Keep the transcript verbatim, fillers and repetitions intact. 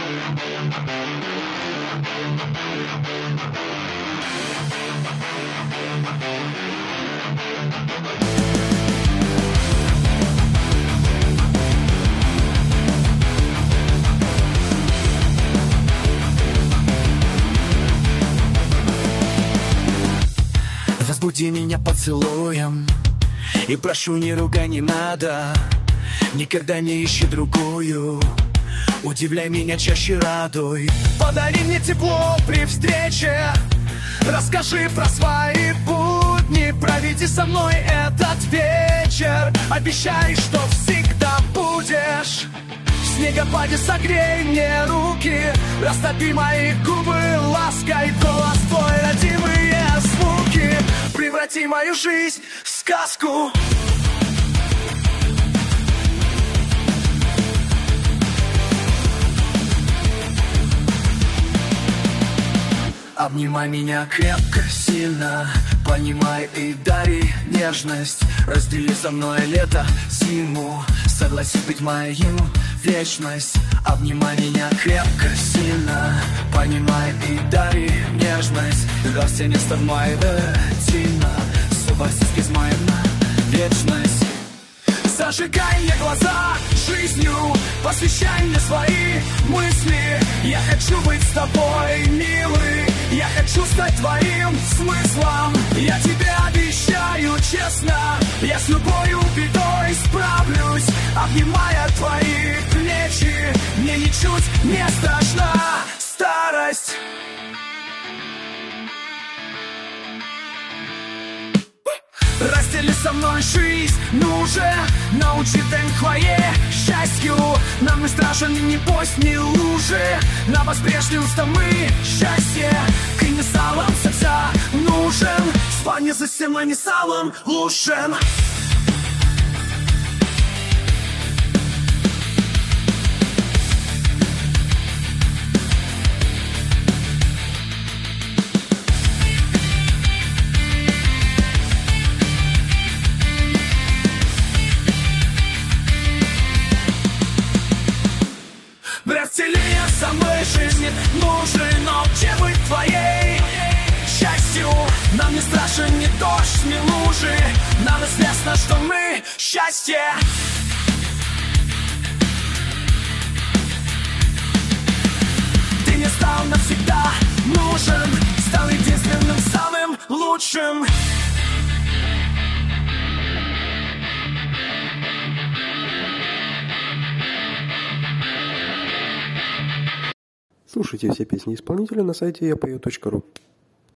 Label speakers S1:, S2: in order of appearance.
S1: Разбуди меня поцелуем, и прошу, не ругай, не надо. Никогда не ищи другую, удивляй меня, чаще радуй. Подари мне тепло при встрече, расскажи про свои будни, проведи со мной этот вечер. Обещай, что всегда будешь. В снегопаде согрей мне руки, растопи мои губы лаской. Голос твой, родимые звуки, преврати мою жизнь в сказку. Обнимай меня крепко, сильно, понимай и дари нежность. Раздели со мной лето, зиму, согласись быть моим вечность. Обнимай меня крепко, сильно, понимай и дари нежность. До все место в моей тина, согласись с моим вечность. Зажигай мне глаза жизнью, посвящай мне свои мысли. Я хочу быть с тобой, милый, я хочу стать твоим смыслом. Я тебе обещаю честно, я с любой бедой справлюсь. Обнимая твои плечи, мне ничуть не страшна старость. Раздели со мной жизнь, ну же, научи твое счастью. Нам не страшен ни пост, ни лужи, на возбрежнемся мы счастье. Ты не салом всегда нужен, спальня за стеной не салом лушен. Разделение самой жизни нужен, но где быть твоей счастью? Нам не страшен ни дождь, ни лужи, нам известно, что мы счастье. Ты не стал навсегда нужен, стал единственным, самым лучшим.
S2: Слушайте все песни исполнителя на сайте я пою точка ру.